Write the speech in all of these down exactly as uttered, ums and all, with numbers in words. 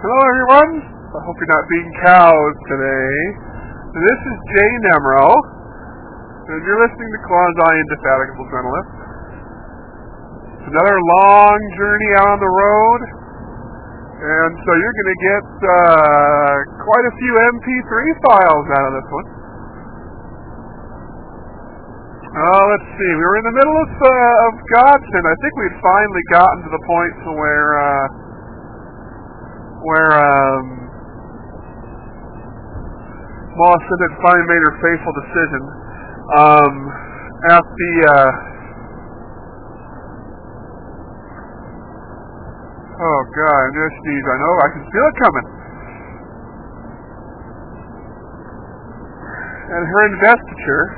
Hello everyone, I hope you're not being cows today. This is Jay Nemro, and you're listening to Quasi Indefatigable Journalist. It's another long journey out on the road, and so you're going to get uh, quite a few M P three files out of this one. Oh, let's see, we were in the middle of, uh, of Godson. I think we'd finally gotten to the point to where... Uh, where um, Molison had finally made her fateful decision um, at the uh, oh god, I'm gonna sneeze. I know, I can feel it coming. And her investiture,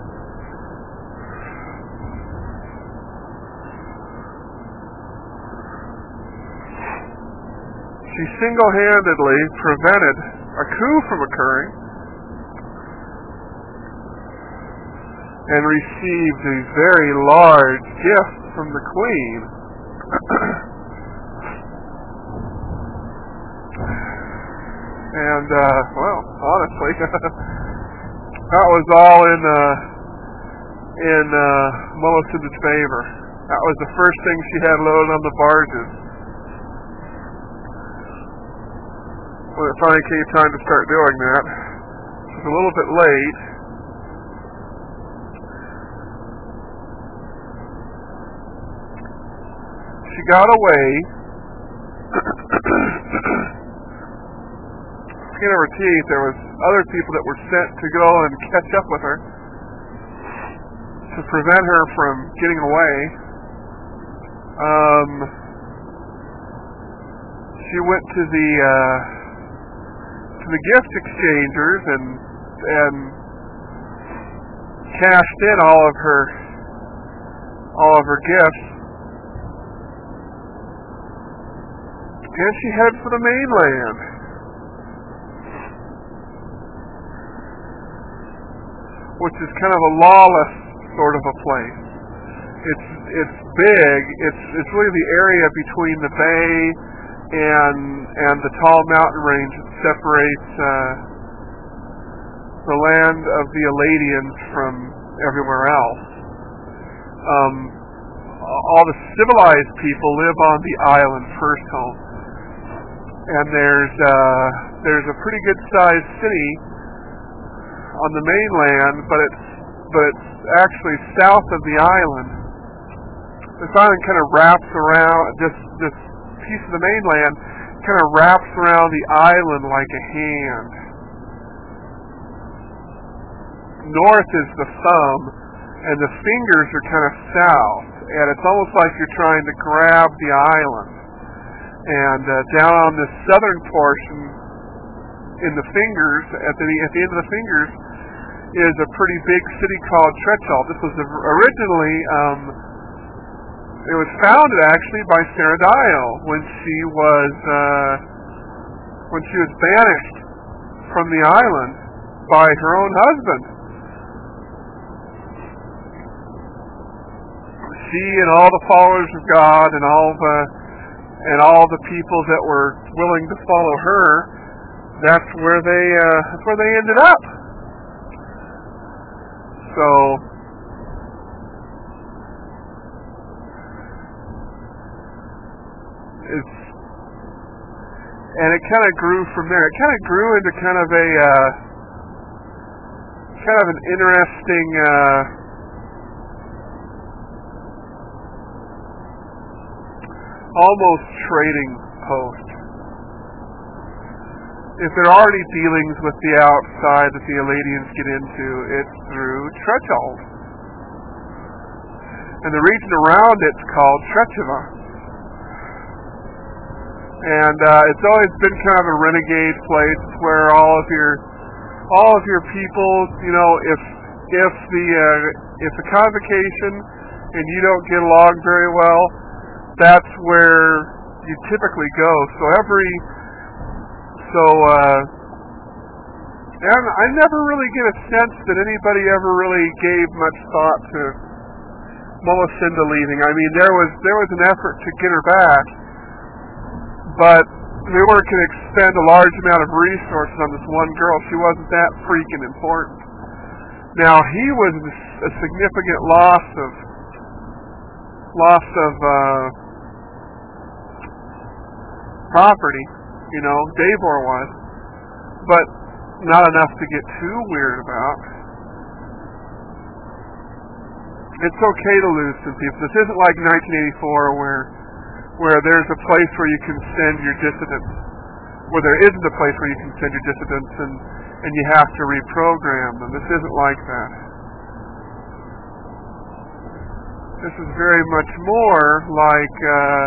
she single-handedly prevented a coup from occurring and received a very large gift from the Queen. and, uh, well, honestly, that was all in, uh, in, uh, Mollison's favor. That was the first thing she had loaded on the barges. When it finally came time to start doing that, it was a little bit late. She got away. Skin of her teeth, there was other people that were sent to go and catch up with her to prevent her from getting away. Um, she went to the, uh, the gift exchangers and and cashed in all of her all of her gifts, and she headed for the mainland, which is kind of a lawless sort of a place. It's it's big. It's it's really the area between the bay and and the tall mountain range that separates uh, the land of the Eladians from everywhere else. Um, all the civilized people live on the island First Home, and there's uh, there's a pretty good sized city on the mainland, but it's but it's actually south of the island. This island kind of wraps around this this. piece of the mainland kind of wraps around the island like a hand. North is the thumb, and the fingers are kind of south, and it's almost like you're trying to grab the island. And uh, down on the southern portion, in the fingers, at the at the end of the fingers, is a pretty big city called Tretchall. This was originally um, It was founded actually by Sarah Dial when she was uh, when she was banished from the island by her own husband. She and all the followers of God and all the and all the people that were willing to follow her, that's where they uh, that's where they ended up. So. It's, and it kind of grew from there. It kind of grew into kind of a uh, kind of an interesting uh, almost trading post. If there are any dealings with the outside that the Eladians get into, it's through Tretchall. And the region around it's called Tretchava. And uh, it's always been kind of a renegade place where all of your all of your people, you know, if if the uh, if the convocation and you don't get along very well, that's where you typically go. So every so uh, and I never really get a sense that anybody ever really gave much thought to Melisenda leaving. I mean, there was there was an effort to get her back. But they weren't going to expend a large amount of resources on this one girl. She wasn't that freaking important. Now, he was a significant loss of loss of uh, property, you know, Davor was, but not enough to get too weird about. It's okay to lose some people. This isn't like nineteen eighty-four where where there's a place where you can send your dissidents, where there isn't a place where you can send your dissidents and, and you have to reprogram them. This isn't like that. This is very much more like, uh,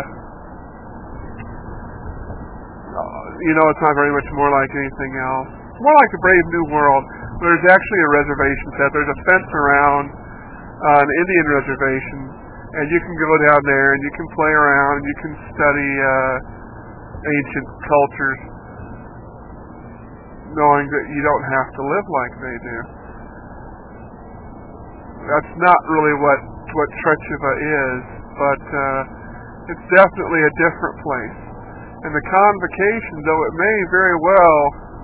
you know, it's not very much more like anything else. It's more like the Brave New World. There's actually a reservation set. There's a fence around uh, an Indian reservation, and you can go down there and you can play around and you can study uh, ancient cultures, knowing that you don't have to live like they do. That's not really what, what Trecheva is, but uh, it's definitely a different place. And the convocation, though it may very well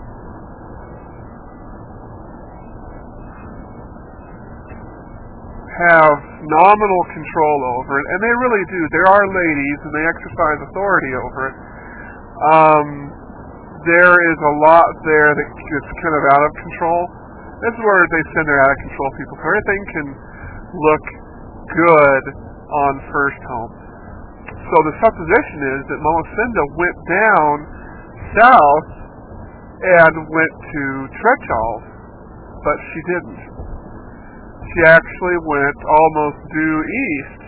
have nominal control over it, and they really do. There are ladies, and they exercise authority over it. Um, there is a lot there that gets kind of out of control. This is where they send their out-of-control people. So everything can look good on First Home. So the supposition is that Melisenda went down south and went to Trechov, but she didn't. She actually went almost due east,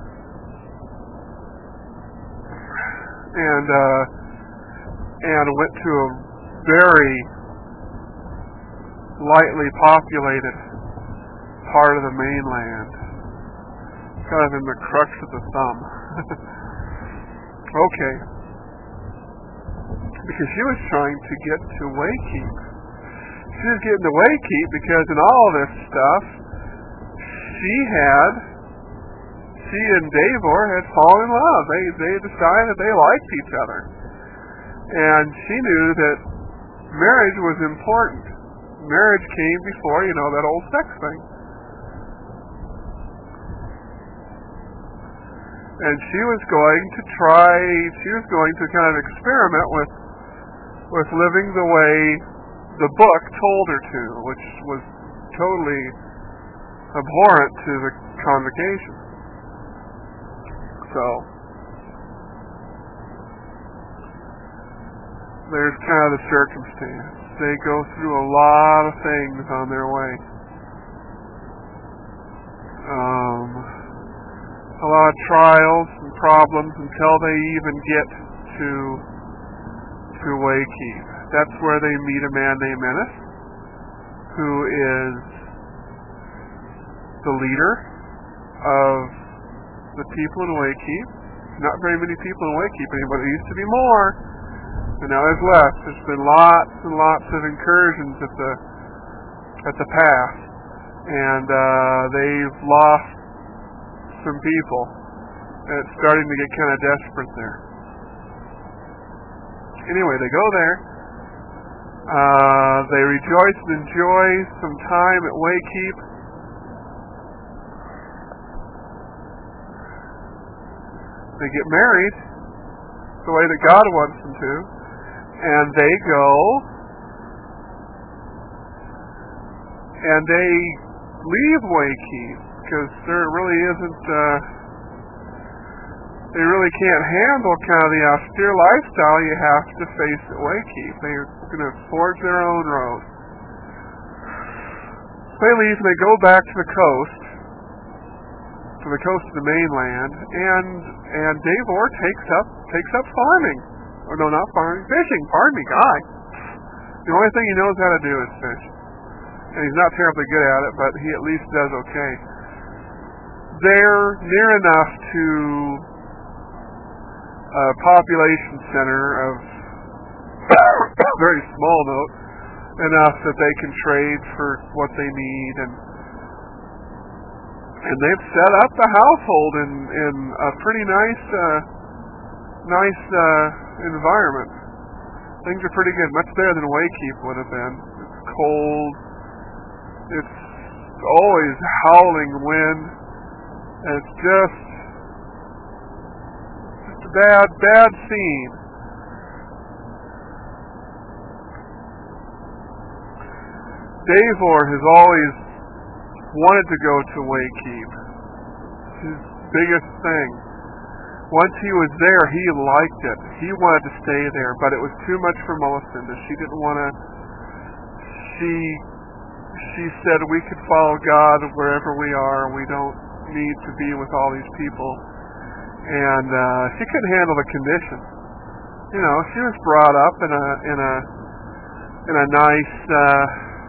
and uh, and went to a very lightly populated part of the mainland, kind of in the crux of the thumb. Okay, because she was trying to get to Waykeep. She was getting to Waykeep because in all this stuff, she had, she and Davor had fallen in love. They they decided they liked each other. And she knew that marriage was important. Marriage came before, you know, that old sex thing. And she was going to try, she was going to kind of experiment with, with living the way the book told her to, which was totally abhorrent to the convocation. So there's kind of the circumstance. They go through a lot of things on their way. Um, a lot of trials and problems until they even get to to Waykeep. That's where they meet a man named Ennis, who is the leader of the people in Waykeep. Not very many people in Waykeep anymore. There used to be more, and now there's less. There's been lots and lots of incursions at the at the pass, and uh, they've lost some people, and it's starting to get kind of desperate there. Anyway, they go there. Uh, they rejoice and enjoy some time at Waykeep. They get married the way that God wants them to, and they go and they leave Waykeep because there really isn't uh, they really can't handle kind of the austere lifestyle you have to face at Waykeep. They're going to forge their own road. They leave and they go back to the coast, to the coast of the mainland, and and Davor takes up takes up farming. Or no, not farming, fishing. Pardon me, guy. The only thing he knows how to do is fish, and he's not terribly good at it, but he at least does okay. They're near enough to a population center of very small note, enough that they can trade for what they need, and and they've set up the household in, in a pretty nice uh, nice uh, environment. Things are pretty good, much better than Waykeep would have been. It's cold. It's always howling wind. And it's just, just a bad, bad scene. Davor has always wanted to go to Waykeep. It's his biggest thing. Once he was there, he liked it. He wanted to stay there, but it was too much for Melisenda. She didn't want to. She she said we could follow God wherever we are. We don't need to be with all these people. And uh, she couldn't handle the conditions. You know, she was brought up in a in a in a nice. Uh,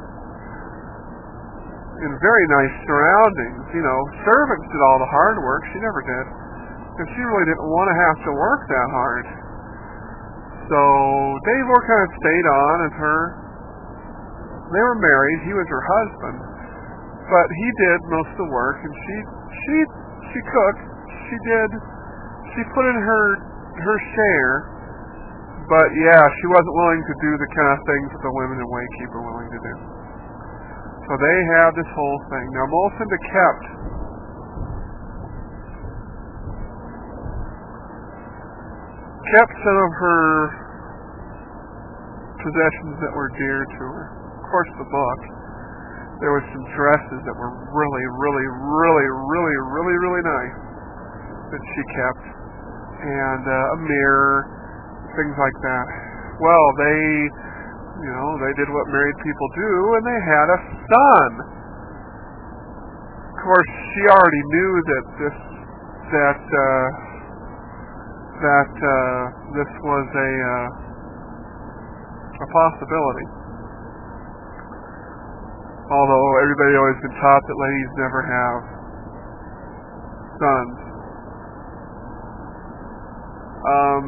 in very nice surroundings. You know, servants did all the hard work. She never did. And she really didn't want to have to work that hard. So Davor kind of stayed on as her. They were married. He was her husband. But he did most of the work, and she she she cooked. She did. She put in her her share. But yeah, she wasn't willing to do the kind of things that the women in Waykeep are willing to do. So they have this whole thing. Now Melisenda kept kept some of her possessions that were dear to her. Of course, the book. There was some dresses that were really, really, really, really, really, really nice that she kept, and uh, a mirror, things like that. Well, they, you know, they did what married people do, and they had a son. Of course, she already knew that this, that. Uh, that uh, this was a uh, a possibility. Although everybody always been taught that ladies never have sons. Um,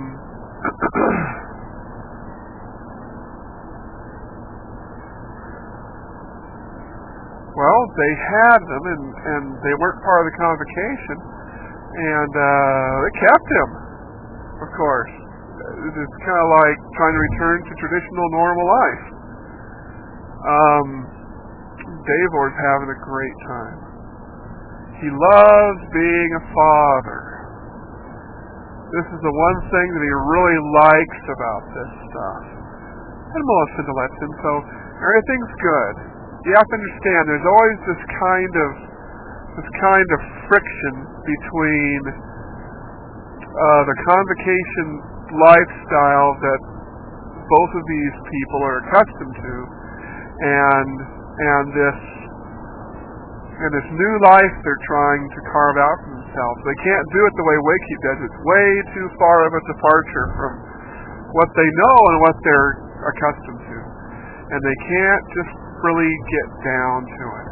well, they had them, and, and they weren't part of the convocation, and uh, they kept him. Of course. It's kind of like trying to return to traditional normal life. Um, Davor's having a great time. He loves being a father. This is the one thing that he really likes about this stuff. And Melisenda lets him, so everything's good. You have to understand, there's always this kind of this kind of friction between Uh, the convocation lifestyle that both of these people are accustomed to, and and this and this new life they're trying to carve out for themselves. They can't do it the way Waykeep does. It's way too far of a departure from what they know and what they're accustomed to, and they can't just really get down to it.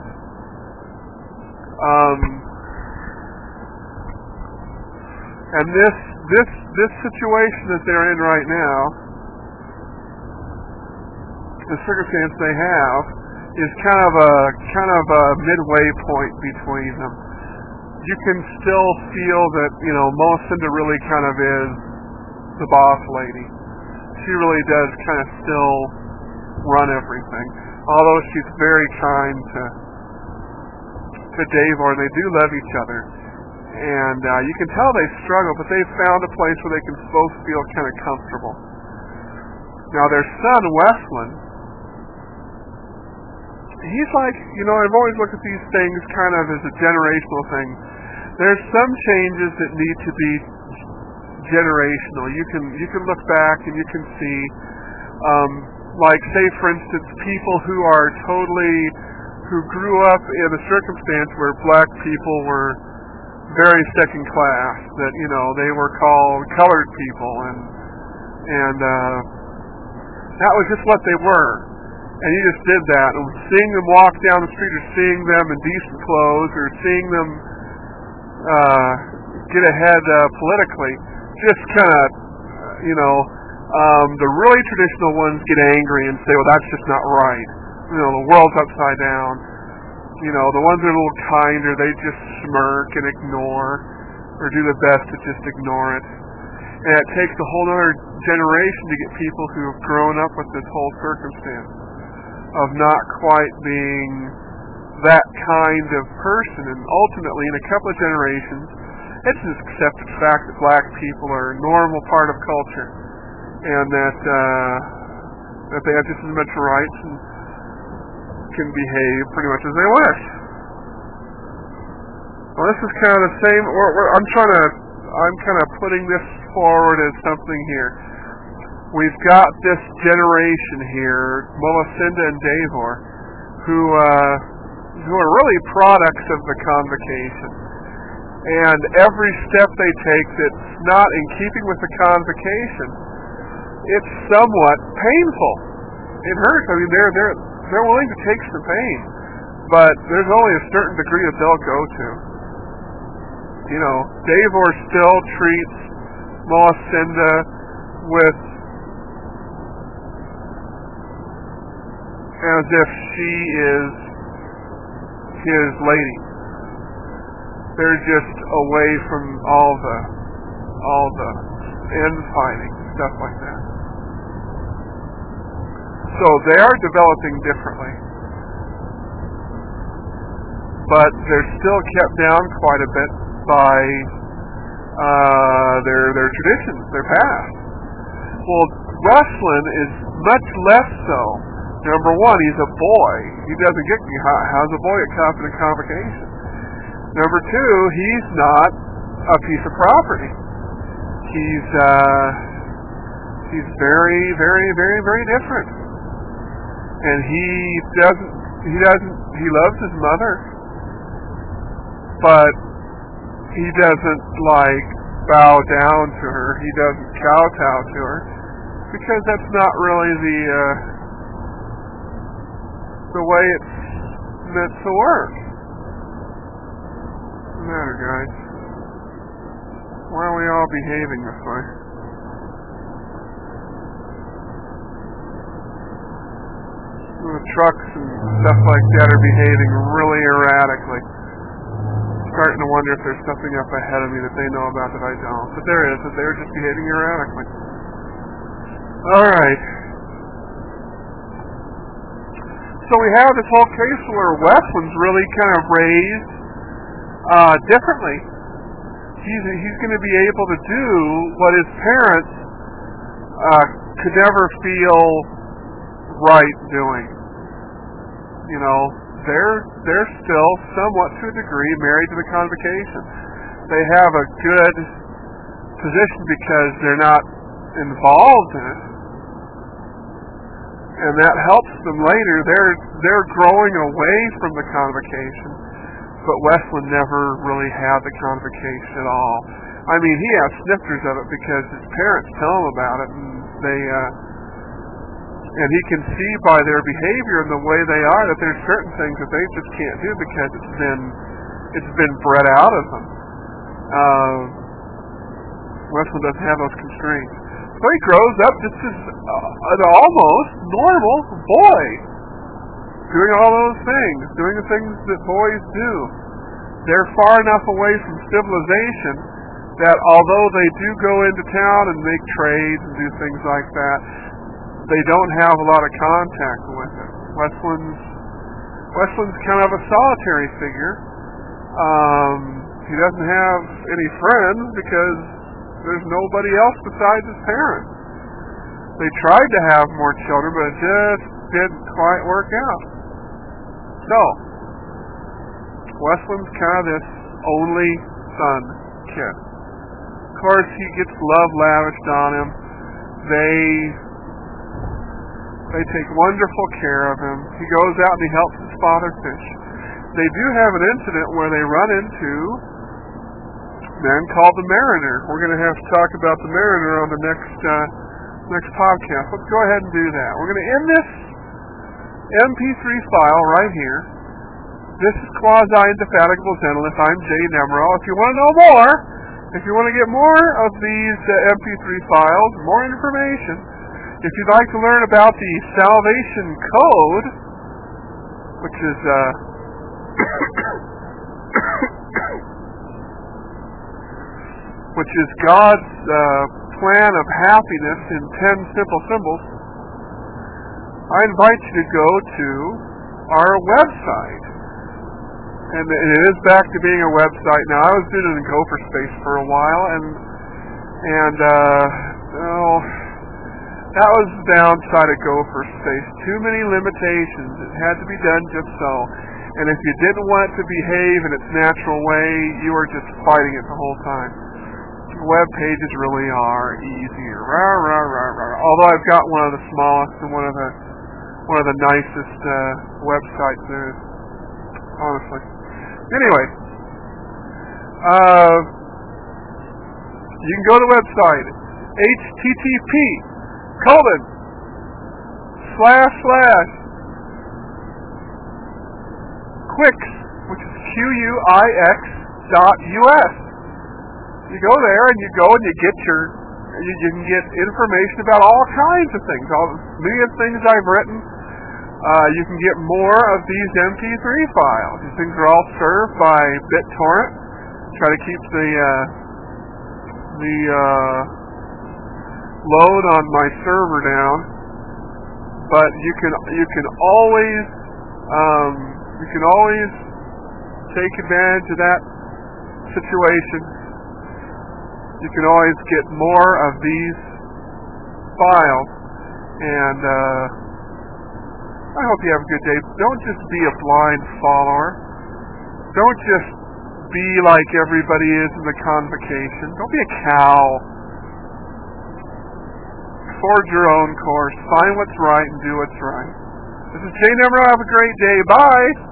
Um. And this this this situation that they're in right now, the circumstance they have, is kind of a kind of a midway point between them. You can still feel that, you know, Melisenda really kind of is the boss lady. She really does kind of still run everything. Although she's very kind to to Davor, and they do love each other. And uh, you can tell they struggle, but they've found a place where they can both feel kind of comfortable. Now their son, Westland, he's like, you know, I've always looked at these things kind of as a generational thing. There's some changes that need to be generational. You can you can look back and you can see, um, like say for instance, people who are totally, who grew up in a circumstance where black people were very second class, that, you know, they were called colored people, and and uh, that was just what they were. And you just did that. And seeing them walk down the street, or seeing them in decent clothes, or seeing them uh, get ahead uh, politically, just kind of, you know, um, the really traditional ones get angry and say, well, that's just not right. You know, the world's upside down. You know, the ones that are a little kinder, they just smirk and ignore, or do their best to just ignore it. And it takes a whole other generation to get people who have grown up with this whole circumstance of not quite being that kind of person. And ultimately, in a couple of generations, it's an accepted fact that black people are a normal part of culture, and that uh, that they have just as much rights and can behave pretty much as they wish. Well, this is kind of the same. We're, we're, I'm trying to. I'm kind of putting this forward as something here. We've got this generation here, Melisenda and Davor, who uh, who are really products of the convocation. And every step they take that's not in keeping with the convocation, it's somewhat painful. It hurts. I mean, they're they're they're willing to take some pain, but there's only a certain degree that they'll go to. You know, Davor still treats Melisenda with as if she is his lady. They're just away from all the all the infighting, stuff like that. So they are developing differently, but they're still kept down quite a bit by uh, their their traditions, their past. Well, Ruslan is much less so. Number one, he's a boy. He doesn't get how's a boy get caught in a convocation. Number two, he's not a piece of property. He's uh, he's very, very, very, very different, and he doesn't he doesn't he loves his mother, but he doesn't like bow down to her. He doesn't kowtow to her because that's not really the uh, the way it's meant to work. What's the matter, guys? Why are we all behaving this way? The trucks and stuff like that are behaving really erratically. Starting to wonder if there's something up ahead of me that they know about that I don't. But there is, that they're just behaving erratically. Alright. So we have this whole case where Weslin's really kind of raised uh, differently. He's, he's going to be able to do what his parents uh, could never feel right doing. You know, they're they're still somewhat to a degree married to the convocation. They have a good position because they're not involved in it, and that helps them later. They're they're growing away from the convocation, but Weslin never really had the convocation at all. I mean, he has snifters of it because his parents tell him about it, and they uh, and he can see by their behavior and the way they are that there's certain things that they just can't do because it's been it's been bred out of them. Uh, Weslin doesn't have those constraints. So he grows up just as uh, an almost normal boy, doing all those things, doing the things that boys do. They're far enough away from civilization that although they do go into town and make trades and do things like that, they don't have a lot of contact with it. Weslin's Weslin's kind of a solitary figure. Um, he doesn't have any friends because there's nobody else besides his parents. They tried to have more children, but it just didn't quite work out. So, Weslin's kind of this only son kid. Of course, he gets love lavished on him. They they take wonderful care of him. He goes out and he helps his father fish. They do have an incident where they run into a man called the Mariner. We're going to have to talk about the Mariner on the next uh, next podcast. Let's go ahead and do that. We're going to end this M P three file right here. This is Quasi-Indefatigable Zenith. I'm Jay Nemro. If you want to know more, if you want to get more of these uh, M P three files, more information, if you'd like to learn about the Salvation Code, which is uh, which is God's uh, plan of happiness in ten simple symbols, I invite you to go to our website. And it is back to being a website now. I was doing it in Gopher Space for a while, and and uh, oh, that was the downside of Gopher Space. Too many limitations. It had to be done just so. And if you didn't want it to behave in its natural way, you were just fighting it the whole time. Web pages really are easier. Rah, rah, rah, rah. Although I've got one of the smallest and one of the one of the nicest uh, websites there is, honestly. Anyway, uh, you can go to the website H T T P colon slash slash Quix, which is Q U I X dot U S. You go there and you go and you get your, you, you can get information about all kinds of things, all many of the things I've written. Uh, you can get more of these M P three files. These things are all served by BitTorrent. Try to keep the uh, the uh, load on my server down, but you can you can always um, you can always take advantage of that situation. You can always get more of these files, and uh, I hope you have a good day. Don't just be a blind follower. Don't just be like everybody is in the convocation. Don't be a cow. Forge your own course. Find what's right and do what's right. This is Jay Nemro. Have a great day. Bye.